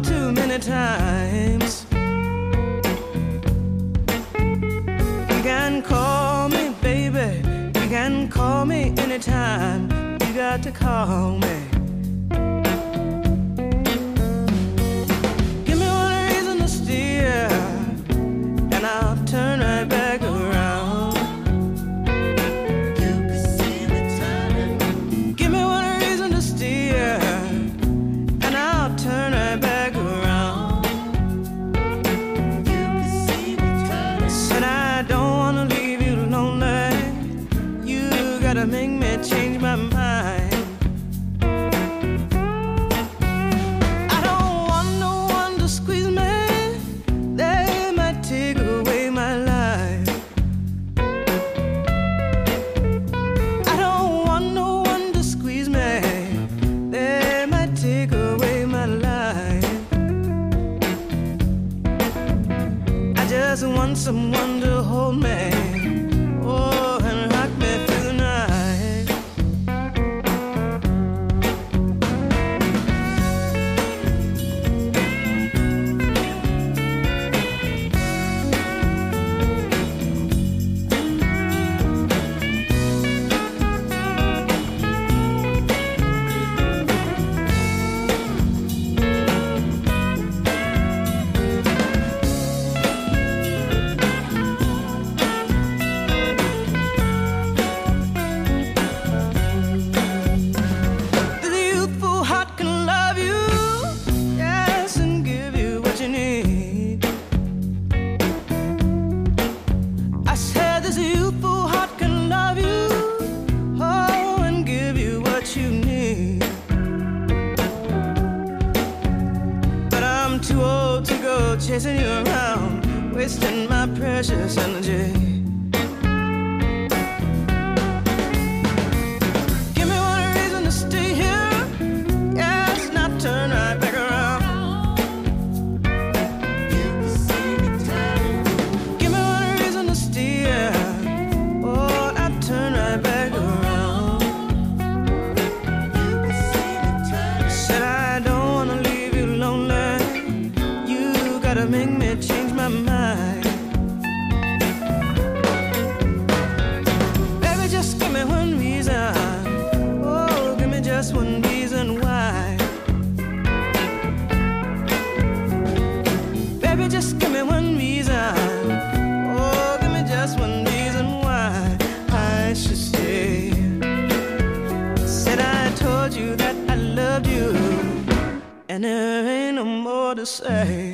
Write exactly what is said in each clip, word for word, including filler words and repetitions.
too many times. You can call me, baby. You can call me anytime. You got to call me. Give me one reason to steer, and I'll turn right back around. You can see me turning. Give me one reason to steer, and I'll turn right back around. You can see me turning. Said I don't wanna leave you lonely. You gotta make me change my mind. I don't want no one to squeeze me. They might take away my life. I don't want no one to squeeze me. They might take away my life. I just want someone to hold me. Oh, and rock me through the night. The youthful heart can love you, yes, and give you what you need. I said this youthful heart can love you, oh, and give you what you need. But I'm too old to go chasing you around, wasting my precious energy. Give me one reason to stay here, yes, not turn right back around. You can see me turning. Give me one reason to stay here, oh, not turn right back around. You can see me turning. Said I don't wanna leave you lonely. You gotta make me change my mind. Baby, just give me one reason. Oh, give me just one reason why. Baby, just give me one reason. Oh, give me just one reason why I should stay. Said I told you that I loved you, and there ain't no more to say.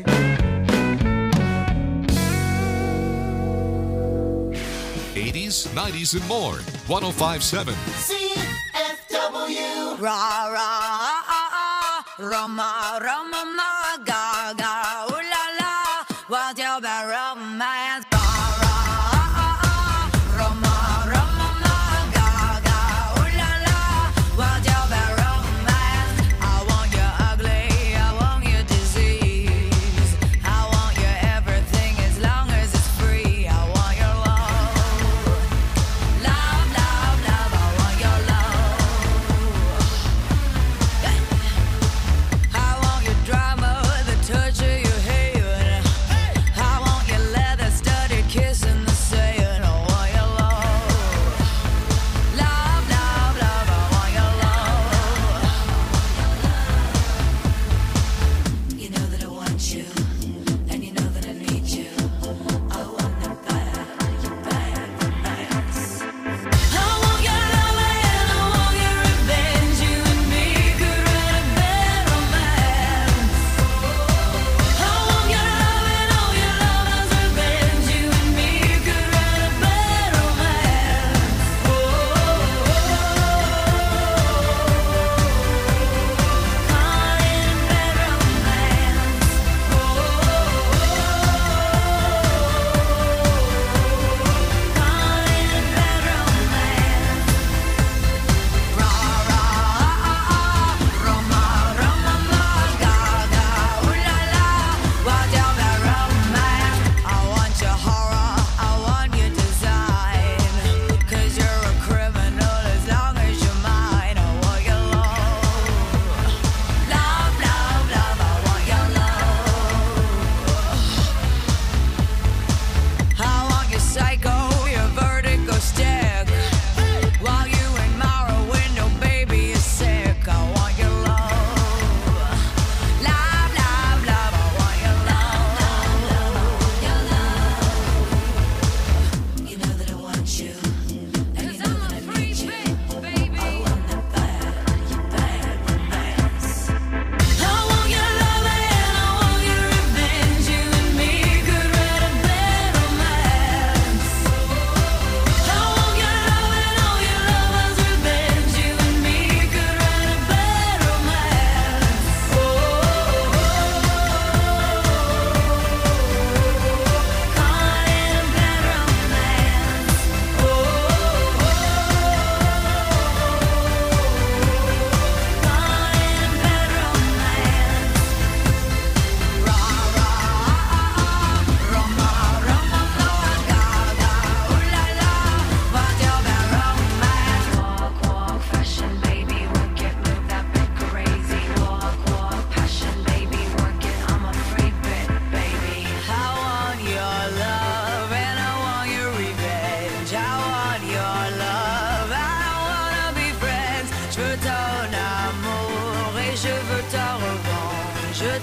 eighties, nineties, and more. one oh five point seven. C F W. Ra ra ah Roma Roma ma ga ga ooh la la, what's your bad romance? Ra ra ah Roma Roma ma ga ga ooh la la, what's your bad romance? I want you ugly, I want you disease, I want you everything as long as it's free. I want your love, love, love, love. I want your love. I want your drama,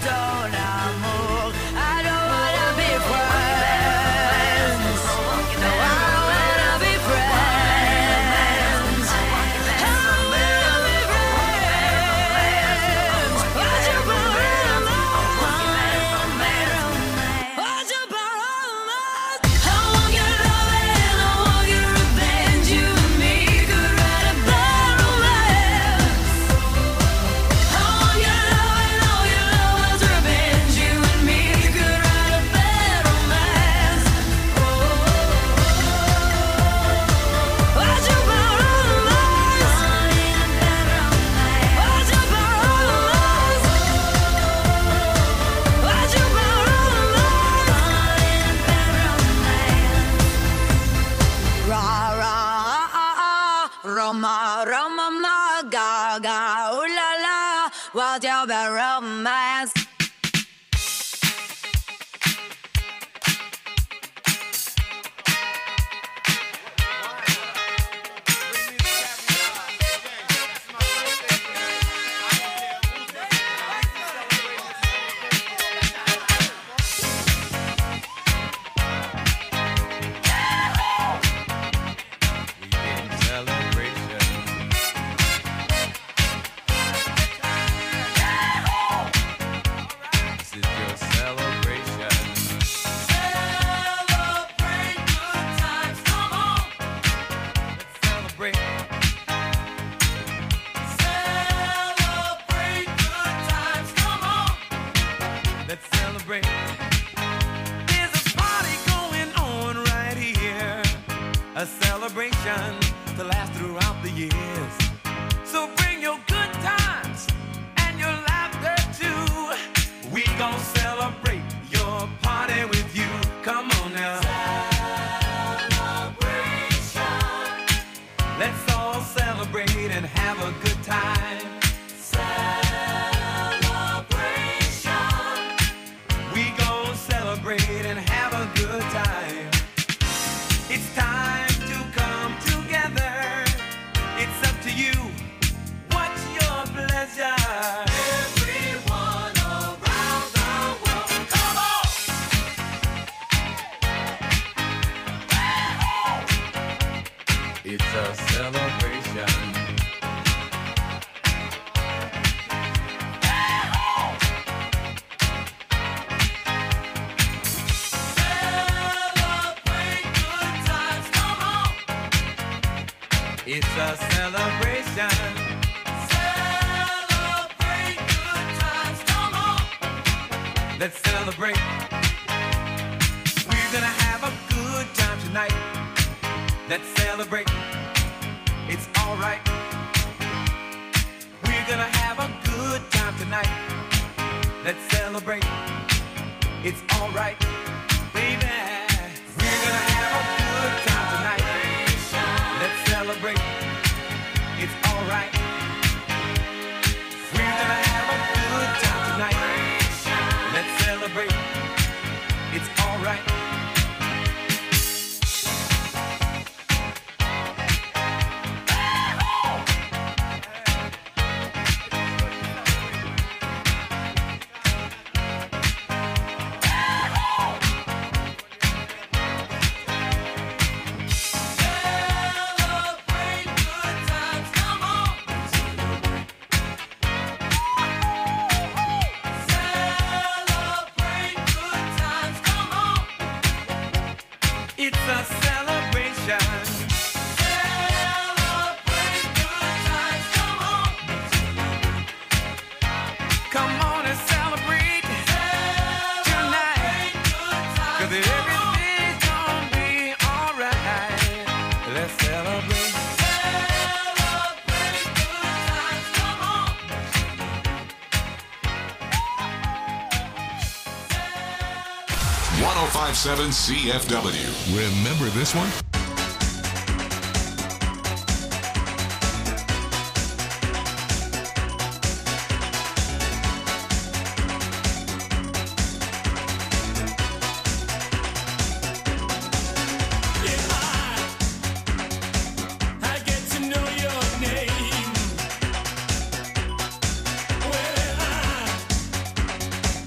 ton amour. I don't wanna be friends. No, I don't wanna be friends. I don't wanna be friends. Why'd you borrow mine? Why'd you borrow mine? I want your loving, I want your revenge. You and me could write a bad romance. I want your loving, all your love's revenge. You and me could write a bad romance. Why'd you borrow mine? Why'd you borrow mine? Why'd you borrow mine? Ra ra ah ah, Roma Roma ma ga ga, ooh la la, what's your bad romance? Let's celebrate. There's a party going on right here, a celebration to last throughout the years. So bring your good times and your laughter too. We gon' celebrate your party with you. Come on now. Celebration. Let's all celebrate and have a good time. We gon' celebrate and have a good time. It's time to come together. It's up to you. What's your pleasure? Everyone around the world, come on! It's a celebration. It's a celebration. Celebrate good times, come on. Let's celebrate. We're gonna have a good time tonight. Let's celebrate. It's alright. We're gonna have a good time tonight. Let's celebrate. It's alright, baby. We're gonna have a good time tonight. Let's celebrate. It's alright. We're gonna have a good time tonight. Let's celebrate. It's alright. It's a celebration. Celebrate good times, come on. Come on and celebrate tonight. Cause everything's gonna be alright. Let's celebrate. Celebrate good times, come on. one oh five point seven C F W. Remember this one? Well, I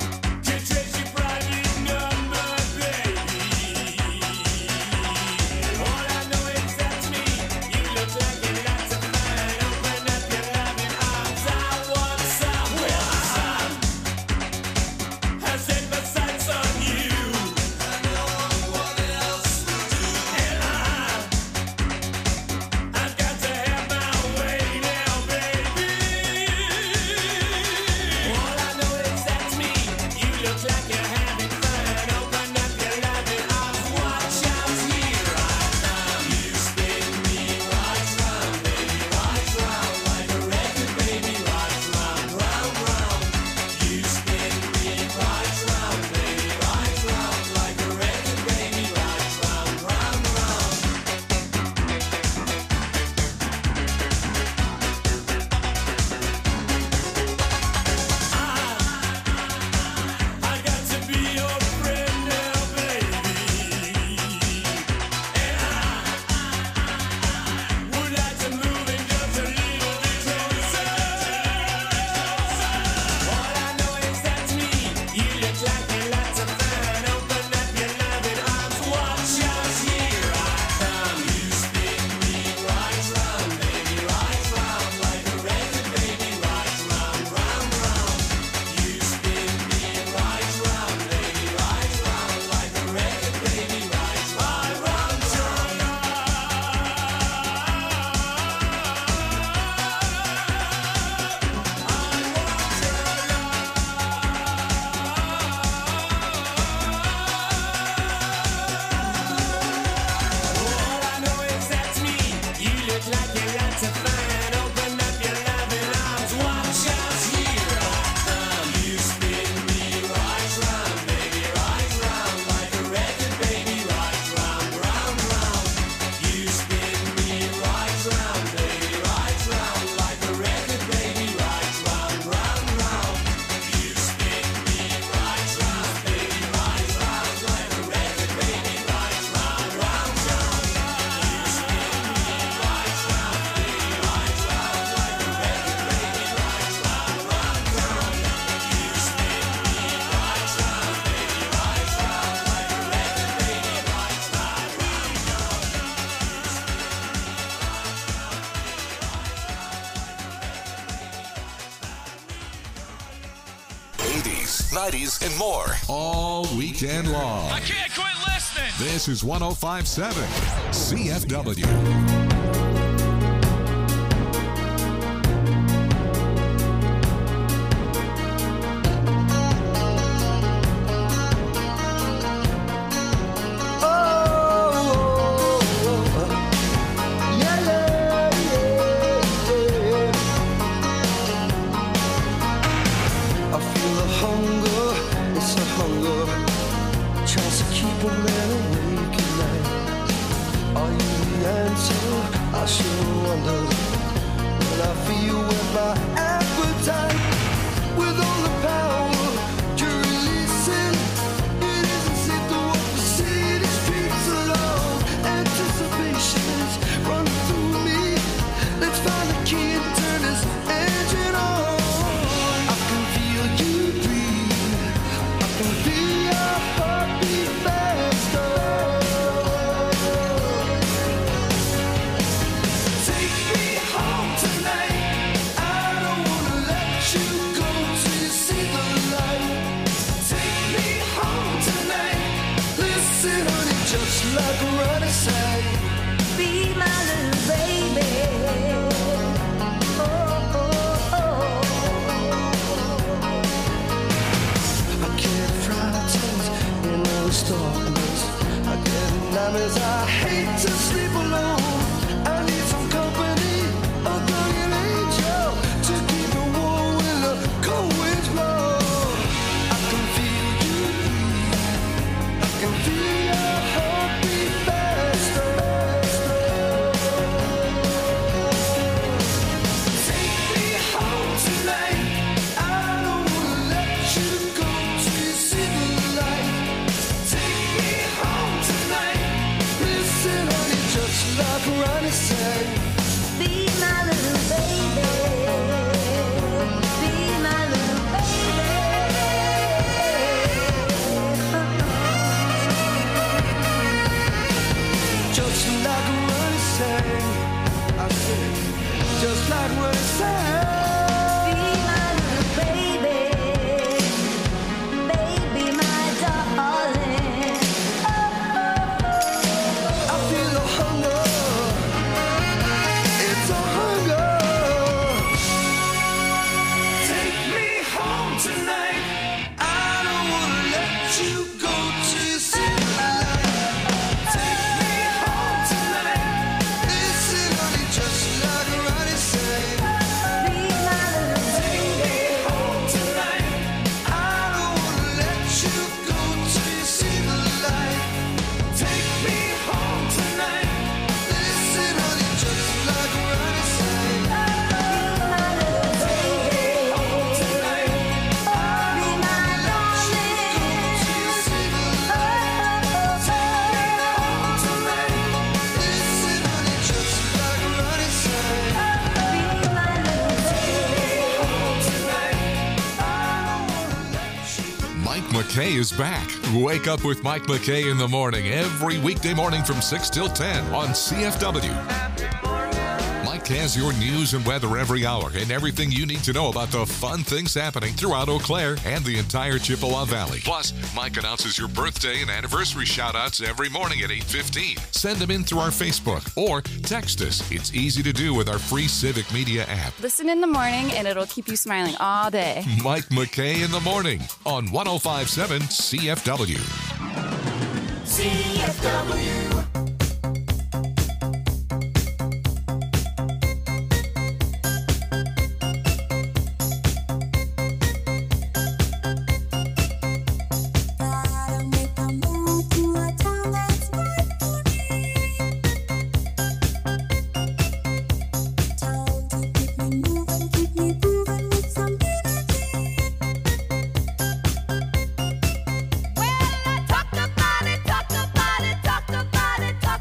nineties, and more. All weekend long. I can't quit listening. This is one oh five point seven C F W. McKay is back. Wake up with Mike McKay in the morning every weekday morning from six till ten on C F W. Mike has your news and weather every hour and everything you need to know about the fun things happening throughout Eau Claire and the entire Chippewa Valley. Plus, Mike announces your birthday and anniversary shout-outs every morning at eight fifteen. Send them in through our Facebook or text us. It's easy to do with our free Civic Media app. Listen in the morning and it'll keep you smiling all day. Mike McKay in the morning on one oh five point seven C F W. C F W. Talk about it, talk about it, talk about it.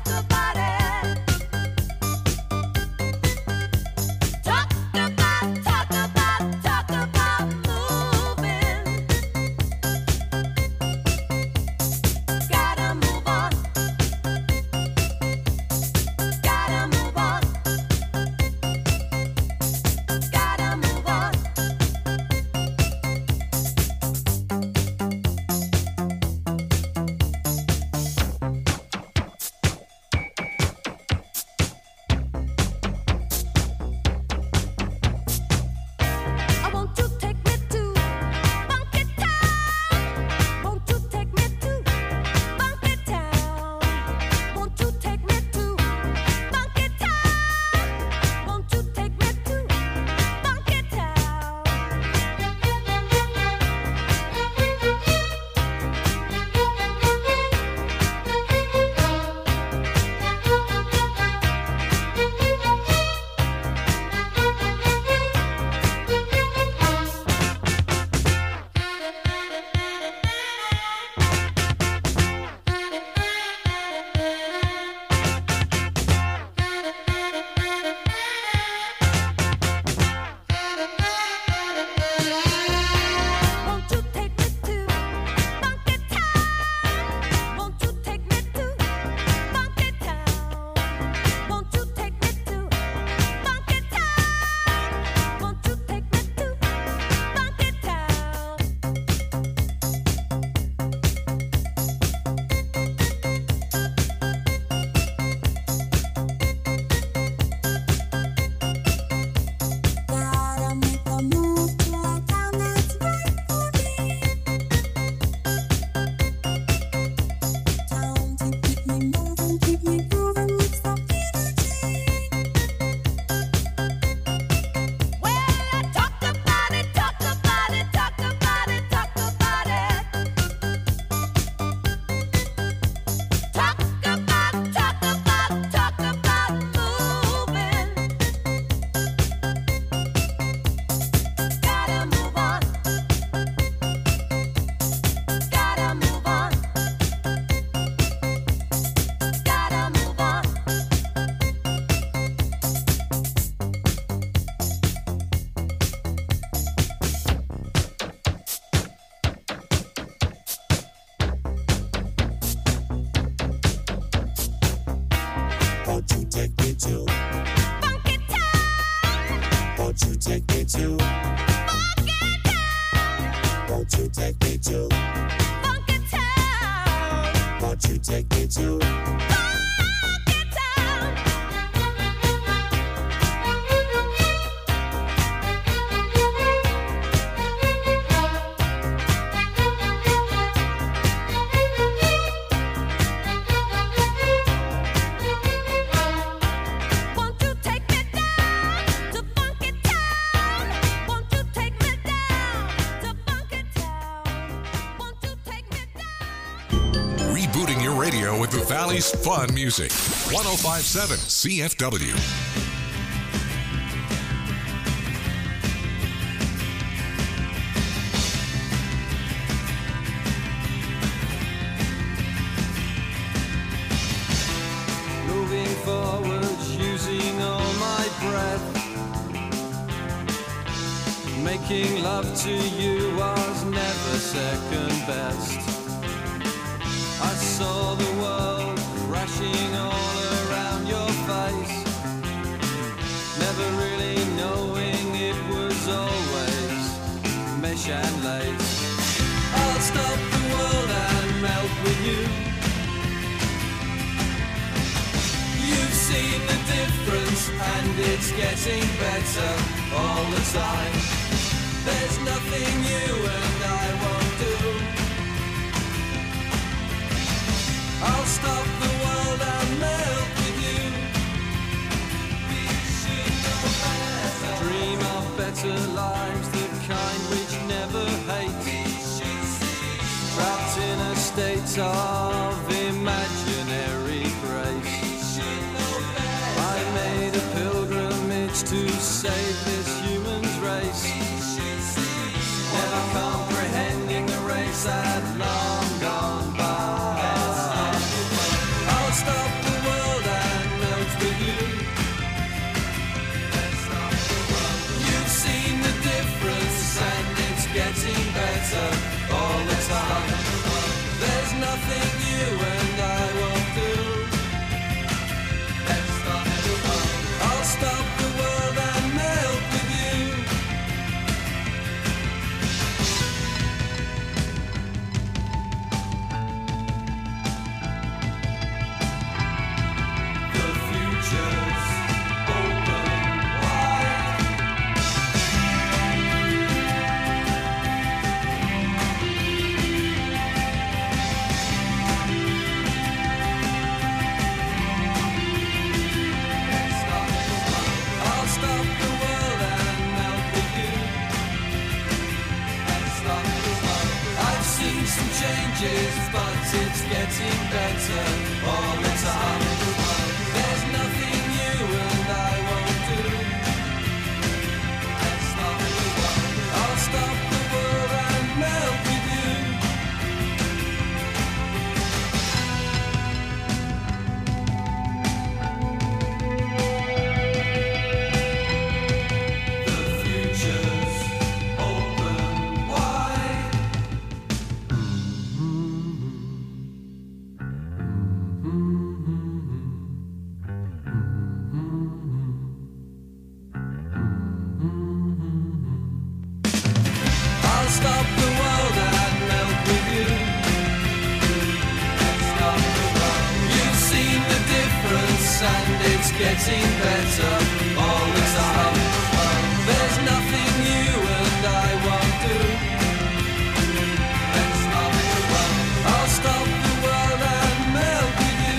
take me to Funky Town? Won't you take me to Funky Town? Won't you take me to Funky Town? Won't you take me down to Funky Town? Won't you take me down to Funky Town? Won't you take me down? Rebooting your radio with the Valley's fun music. one oh five point seven C F W. Moving forward, using all my breath. Making love to you was never second best. I saw the world crashing all around your face, never really knowing it was always mesh and lace. I'll stop the world and melt with you. You've seen the difference and it's getting better all the time. There's nothing you and I won't do. I'll stop the world and melt with you. We should know better. Dream of better lives, the kind which never hate. Trapped in a state of imaginary grace. I made a pilgrimage to save this human's race, never comprehending the race had long gone by. I'll stop the world and melt with you. You've seen the difference and it's getting better all the time. There's nothing you and I won't do. I'll stop the world and melt with you. The future's open wide. I'll stop the world and melt with you. I've seen some changes, but it's getting better all the time. There's nothing you and I won't do. I'll stop the world and melt with you. The future's open wide. I'll stop the world and melt with you. You've seen the difference and it's getting better all the time. There's nothing you and I won't do. I'll stop the world and melt with you.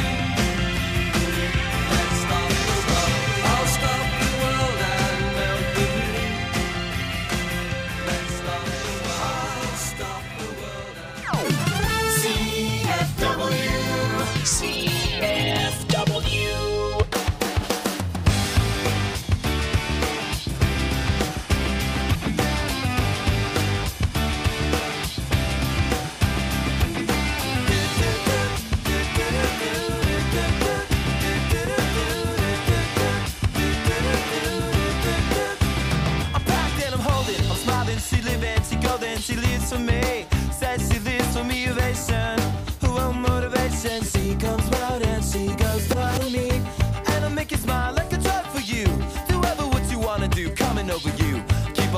I'll stop the world and melt with you. I'll stop the world and C F W. C F W.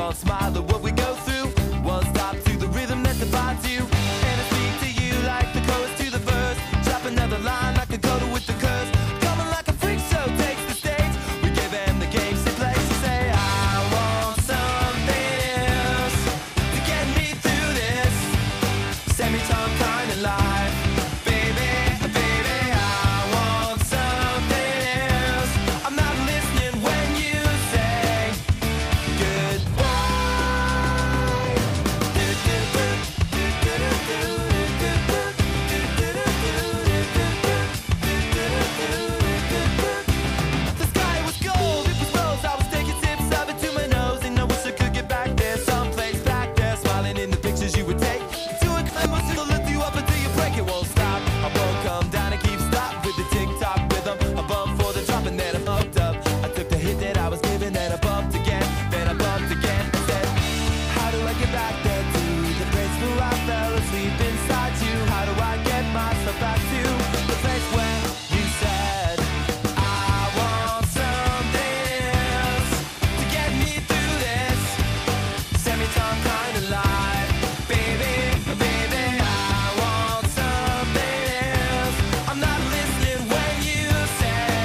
don't smile at what we go through. One stop to the rhythm that divides you. And I speak to you like the chorus to the verse. Drop another line like a coda with the curse. Coming like a freak show takes the stage. We give them the games they play. So say I want something else to get me through this semi-time kind of life. Baby, baby, I want something else. I'm not listening when you say the sky was gold, it was rose. I was taking sips of it to my nose, and I wish I could get back there, someplace back there, smiling in the pictures you would take. To a climb, will lift you up until you break. It won't stop. I won't come down and keep stop with the tick-tock rhythm. I bumped for the drop and then I bumped up. I took the hit that I was given, then I bumped again, then I bumped again. I said, how do I get back there to the place where I fell asleep inside you? How do I get myself back to the place where you said I want something else to get me through this semi-time kind of life? Baby, baby, I want something else. I'm not listening when you say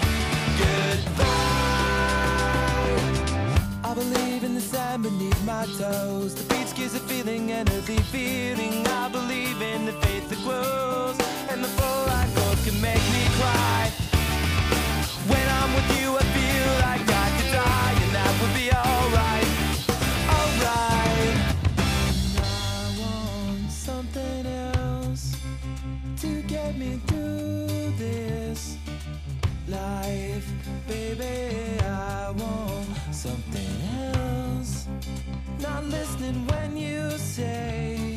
goodbye. I believe in the sand beneath my toes. The beach gives a feeling, an earthy feeling. I believe in the faith that grows, and the full light goes can make me cry. When I'm with you, I feel like I could die, and that would be alright, alright. I want something else to get me through this life, baby. I want something else. Not listening when you say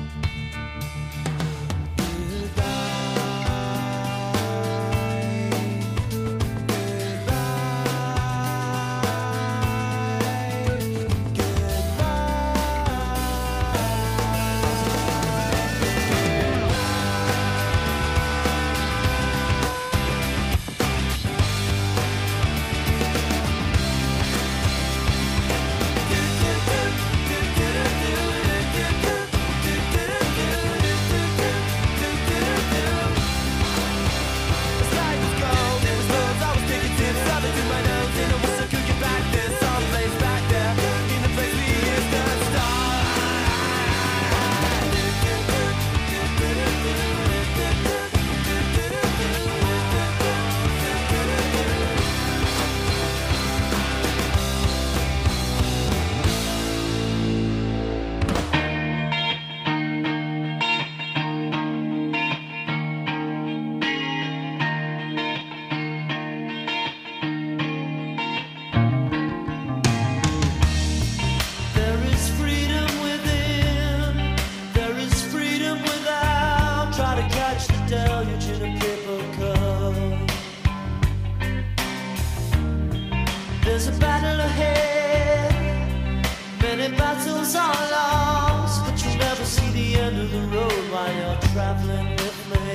there's a battle ahead. Many battles are lost, but you'll never see the end of the road while you're traveling with me.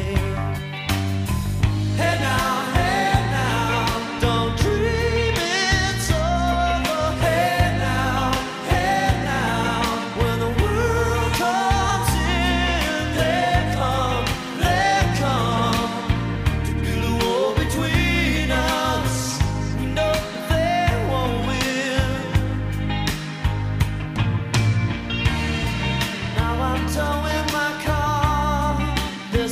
Hey now, hey now, don't dream it's over. Hey now, hey now, when the world comes in, they come, they come to build a wall between us. We know they won't win. Now I'm towing my car.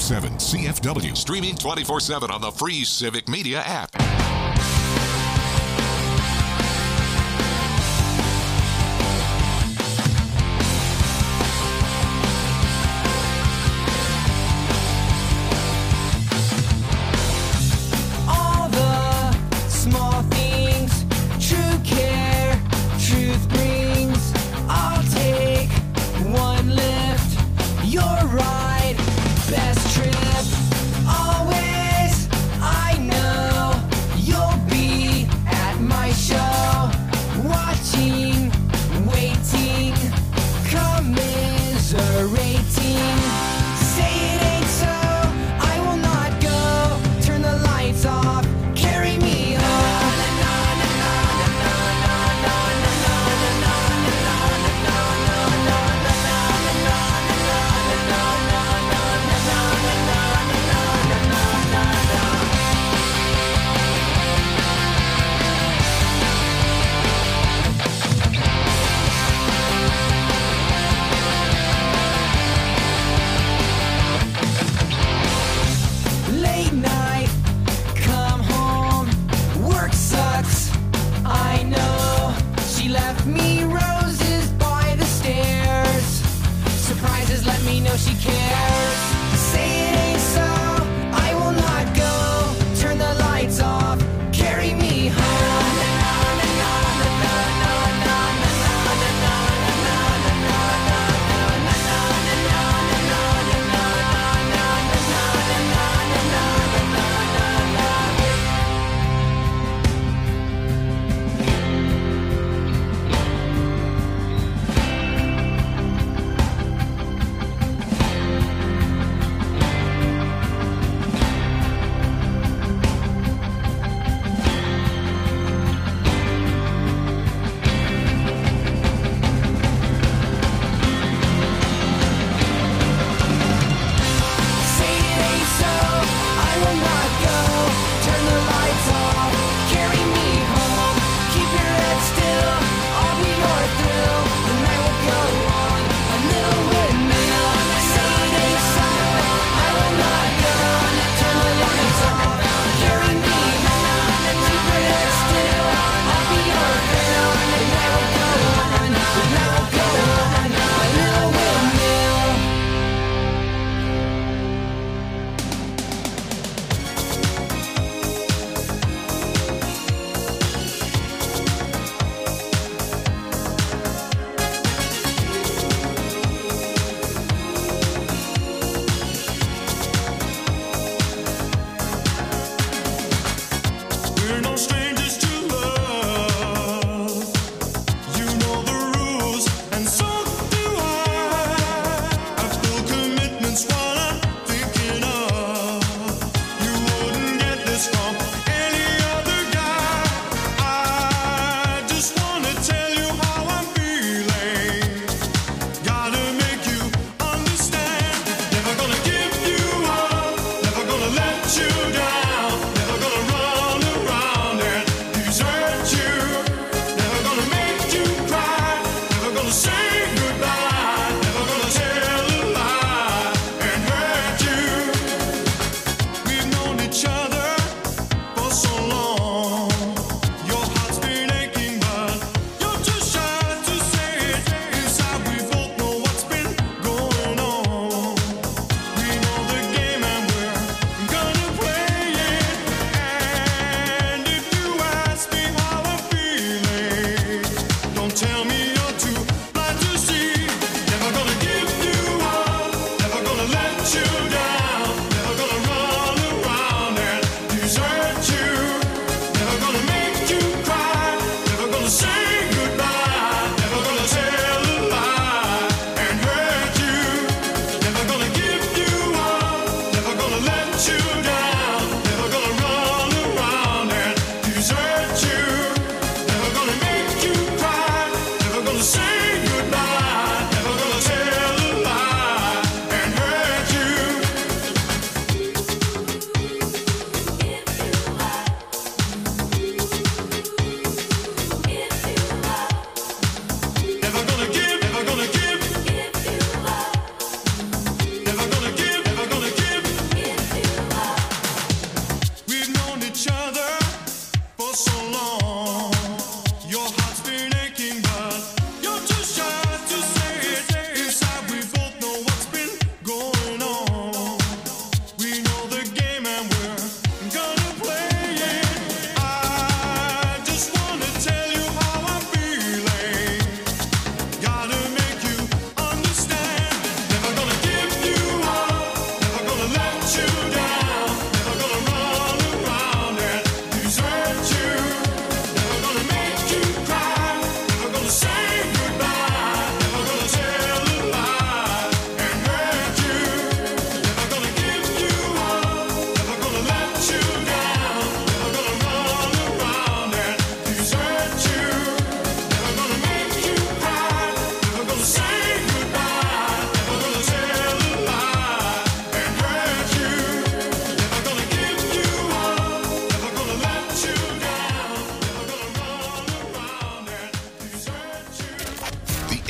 seven C F W. Streaming twenty-four seven on the free Civic Media app. All the small things, true care, truth brings. I'll take one lift, your ride, best trip. Always, I know you'll be at my show, watching, waiting, commiserating. Say it ain't so, I will not go. Turn the lights off, carry me home. Late night, come home, work sucks, I know. She left me roses by the stairs. Surprises let me know she cares. Say it ain't so, I will not go. Turn the lights off, carry me home. Say it ain't so, I will not go. Turn the lights off, carry me home. Keep your head still, I'll be your thrill. The night will go on, a little windmill. Say it ain't so, I will not go. Turn the lights off, carry me home. Keep your head still, I'll be your thrill. The night will go on, the night will go on, a little windmill.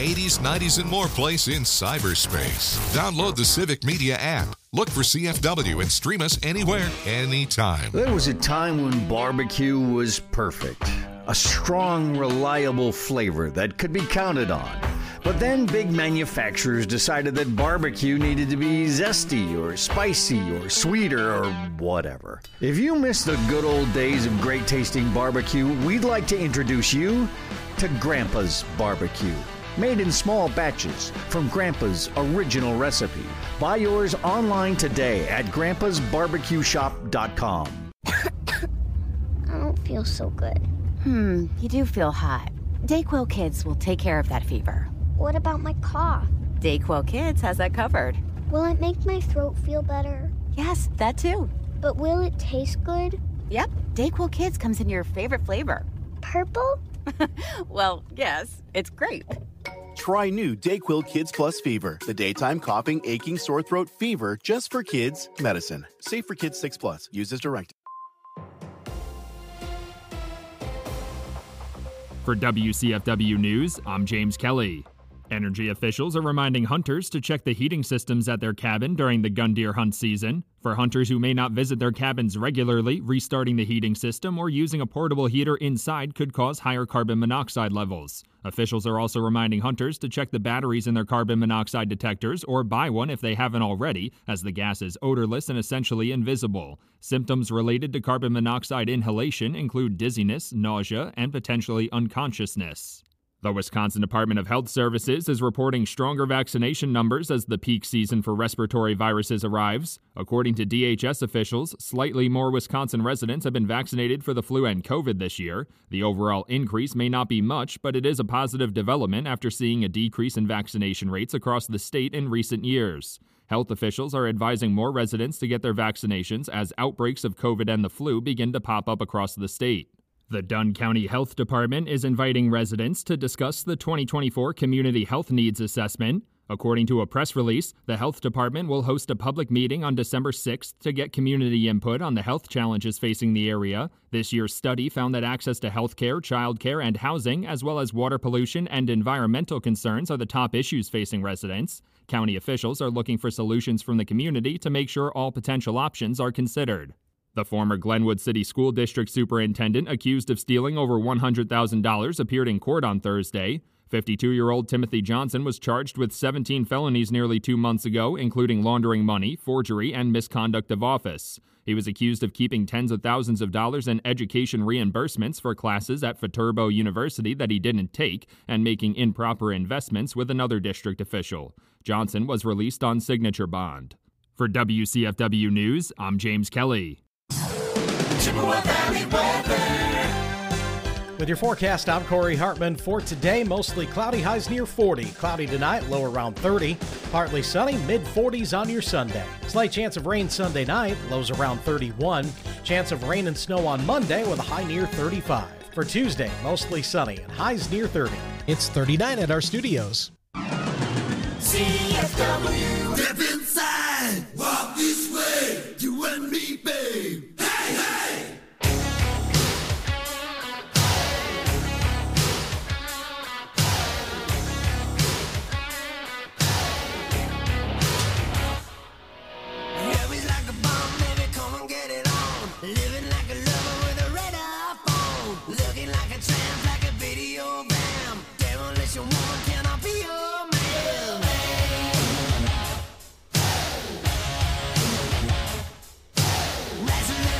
eighties, nineties, and more place in cyberspace. Download the Civic Media app. Look for C F W and stream us anywhere, anytime. There was a time when barbecue was perfect. A strong, reliable flavor that could be counted on. But then big manufacturers decided that barbecue needed to be zesty or spicy or sweeter or whatever. If you miss the good old days of great tasting barbecue, we'd like to introduce you to Grandpa's Barbecue. Made in small batches from Grandpa's original recipe. Buy yours online today at grandpas barbecue shop dot com. I don't feel so good. Hmm, you do feel hot. Dayquil Kids will take care of that fever. What about my cough? Dayquil Kids has that covered. Will it make my throat feel better? Yes, that too. But will it taste good? Yep, Dayquil Kids comes in your favorite flavor. Purple? Well, yes, it's grape. Try new Dayquil Kids Plus Fever, the daytime coughing, aching, sore throat fever just for kids medicine. Safe for kids six plus. Use as directed. For W C F W News, I'm James Kelly. Energy officials are reminding hunters to check the heating systems at their cabin during the gun deer hunt season. For hunters who may not visit their cabins regularly, restarting the heating system or using a portable heater inside could cause higher carbon monoxide levels. Officials are also reminding hunters to check the batteries in their carbon monoxide detectors or buy one if they haven't already, as the gas is odorless and essentially invisible. Symptoms related to carbon monoxide inhalation include dizziness, nausea, and potentially unconsciousness. The Wisconsin Department of Health Services is reporting stronger vaccination numbers as the peak season for respiratory viruses arrives. According to D H S officials, slightly more Wisconsin residents have been vaccinated for the flu and COVID this year. The overall increase may not be much, but it is a positive development after seeing a decrease in vaccination rates across the state in recent years. Health officials are advising more residents to get their vaccinations as outbreaks of COVID and the flu begin to pop up across the state. The Dunn County Health Department is inviting residents to discuss the twenty twenty-four Community Health Needs Assessment. According to a press release, the Health Department will host a public meeting on December sixth to get community input on the health challenges facing the area. This year's study found that access to health care, child care, and housing, as well as water pollution and environmental concerns, are the top issues facing residents. County officials are looking for solutions from the community to make sure all potential options are considered. The former Glenwood City School District Superintendent accused of stealing over one hundred thousand dollars appeared in court on Thursday. fifty-two-year-old Timothy Johnson was charged with seventeen felonies nearly two months ago, including laundering money, forgery, and misconduct of office. He was accused of keeping tens of thousands of dollars in education reimbursements for classes at Viterbo University that he didn't take and making improper investments with another district official. Johnson was released on signature bond. For W C F W News, I'm James Kelly. With your forecast, I'm Corey Hartman. For today, mostly cloudy, highs near forty. Cloudy tonight, low around thirty. Partly sunny, mid forties on your Sunday. Slight chance of rain Sunday night, lows around thirty-one. Chance of rain and snow on Monday with a high near thirty-five. For Tuesday, mostly sunny and highs near thirty. It's thirty-nine at our studios. C F W. Step inside. Walk this way. You and me, babe. Hey, hey. Yeah, we like a bomb, baby. Come and get it on. Living like a lover with a radar phone. Looking like a tramp, like a video bam. Demolition woman, can I be your man? Rising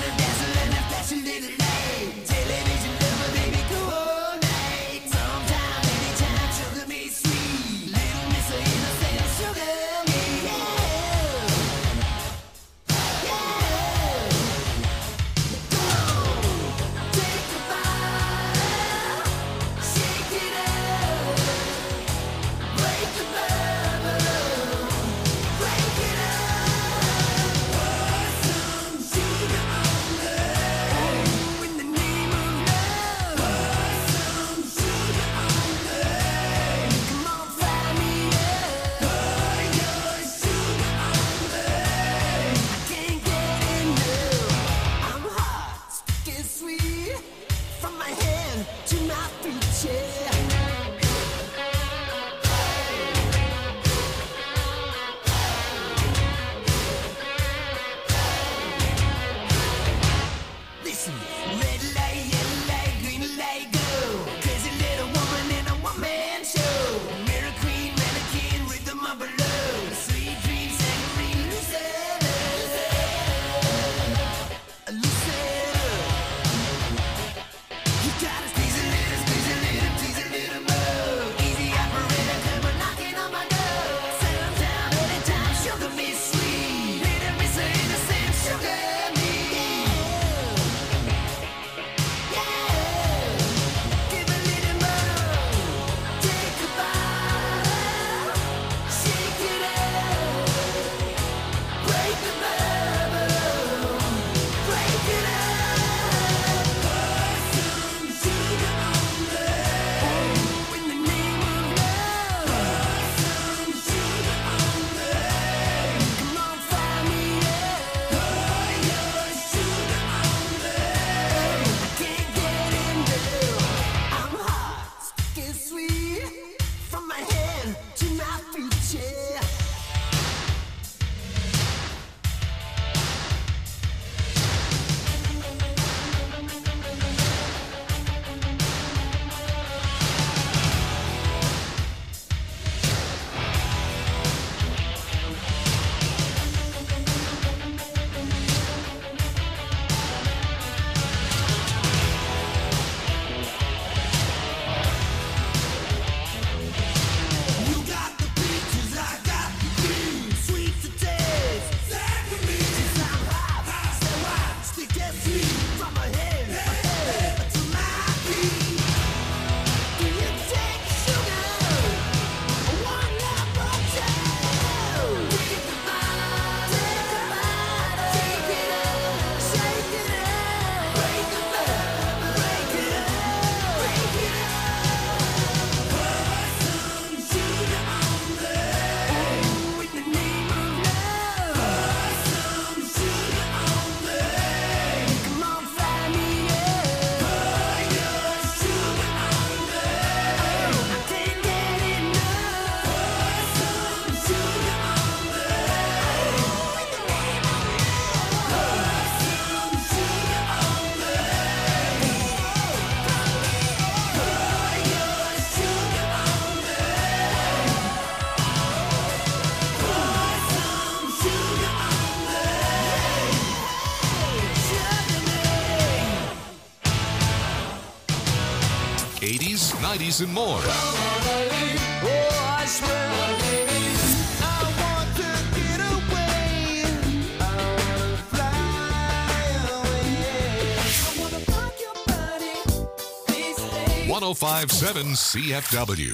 nineties, and more. Oh, I swear, I want to get away. I wanna fly away. I wanna rock your body. Please stay. one oh five point seven C F W.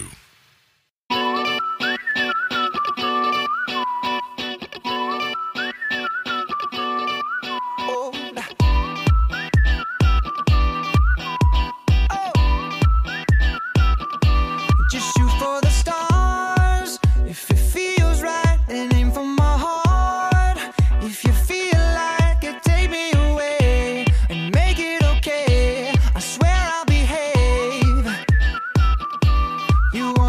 Just shoot for the stars if it feels right, and aim for my heart. If you feel like it, take me away and make it okay. I swear I'll behave. You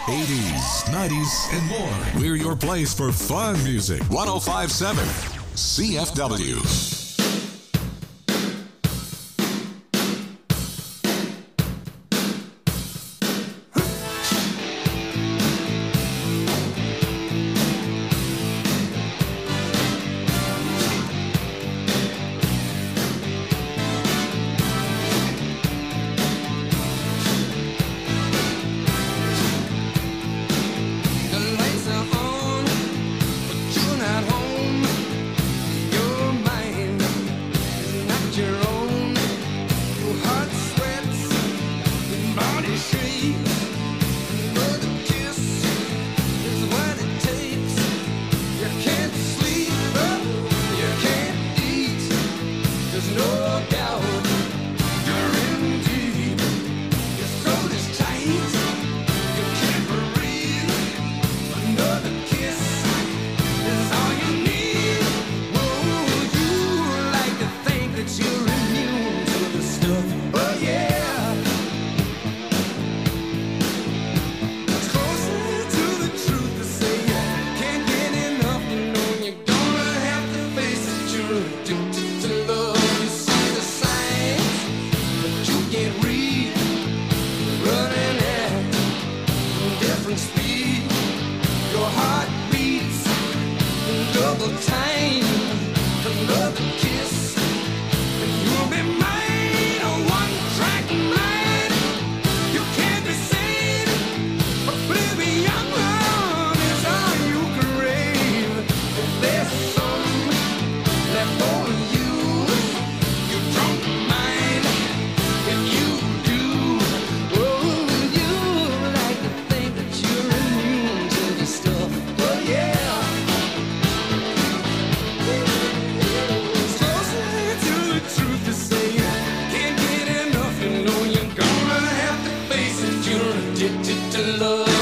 eighties, nineties, and more. We're your place for fun music. one oh five point seven C F W. Addicted to love.